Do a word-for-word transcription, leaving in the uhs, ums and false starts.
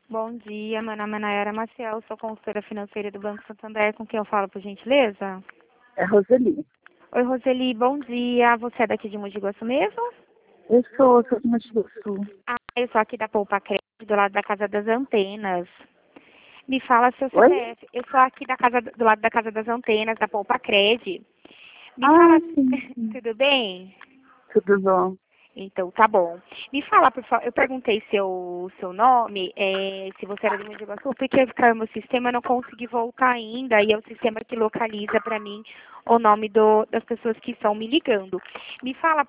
Bom dia, meu nome é Nayara Maciel, sou consultora financeira do Banco Santander, com quem eu falo, por gentileza? É Roseli. Oi, Roseli, bom dia. Você é daqui de Mogi Guaçu mesmo? Eu sou, sou de Mato Grosso do Sul. Ah, eu sou aqui da Poupa Crédito, do lado da Casa das Antenas. Me fala seu Oi? C P F. Eu sou aqui da casa, do lado da Casa das Antenas, da Poupa Crédito. Me Ah, fala, sim, sim. tudo bem? Tudo bom? Então, tá bom. Me fala, por favor, eu perguntei seu, seu nome, é, se você era de Mogi Guaçu, porque caiu meu sistema, eu não consegui voltar ainda, e é o sistema que localiza para mim o nome do- das pessoas que estão me ligando. Me fala,